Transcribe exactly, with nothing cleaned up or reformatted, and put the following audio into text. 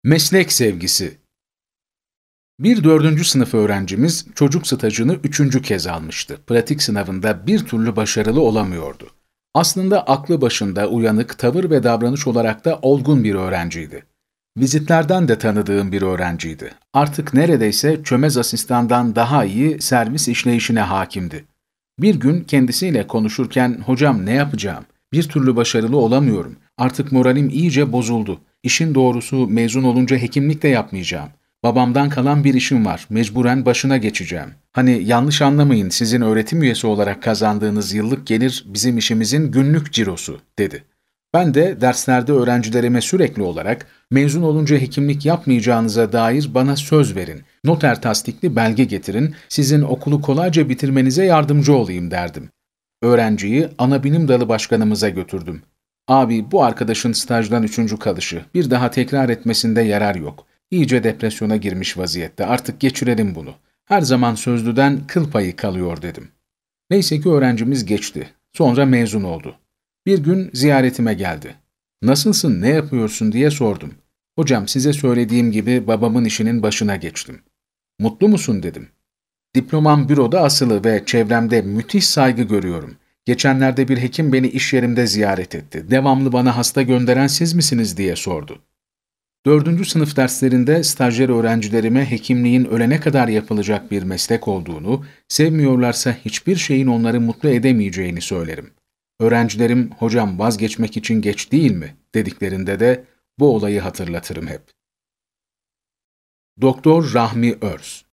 Meslek sevgisi. Bir dördüncü sınıf öğrencimiz çocuk stajını üçüncü kez almıştı. Pratik sınavında bir türlü başarılı olamıyordu. Aslında aklı başında uyanık, tavır ve davranış olarak da olgun bir öğrenciydi. Vizitlerden de tanıdığım bir öğrenciydi. Artık neredeyse çömez asistandan daha iyi servis işleyişine hakimdi. Bir gün kendisiyle konuşurken, "Hocam ne yapacağım? Bir türlü başarılı olamıyorum. Artık moralim iyice bozuldu. İşin doğrusu mezun olunca hekimlik de yapmayacağım. Babamdan kalan bir işim var. Mecburen başına geçeceğim. Hani yanlış anlamayın, sizin öğretim üyesi olarak kazandığınız yıllık gelir bizim işimizin günlük cirosu," dedi. Ben de derslerde öğrencilerime sürekli olarak mezun olunca hekimlik yapmayacağınıza dair bana söz verin, noter tasdikli belge getirin, sizin okulu kolayca bitirmenize yardımcı olayım derdim. Öğrenciyi ana bilim dalı başkanımıza götürdüm. "Abi, bu arkadaşın stajdan üçüncü kalışı, bir daha tekrar etmesinde yarar yok. İyice depresyona girmiş vaziyette, artık geçirelim bunu. Her zaman sözlüden kıl payı kalıyor," dedim. Neyse ki öğrencimiz geçti. Sonra mezun oldu. Bir gün ziyaretime geldi. "Nasılsın, ne yapıyorsun?" diye sordum. "Hocam, size söylediğim gibi babamın işinin başına geçtim." "Mutlu musun?" dedim. "Diplomam büroda asılı ve çevremde müthiş saygı görüyorum. Geçenlerde bir hekim beni iş yerimde ziyaret etti. Devamlı bana hasta gönderen siz misiniz diye sordu." Dördüncü sınıf derslerinde stajyer öğrencilerime hekimliğin ölene kadar yapılacak bir meslek olduğunu, sevmiyorlarsa hiçbir şeyin onları mutlu edemeyeceğini söylerim. Öğrencilerim, "Hocam vazgeçmek için geç değil mi?" dediklerinde de bu olayı hatırlatırım hep. Doktor Rahmi Örs.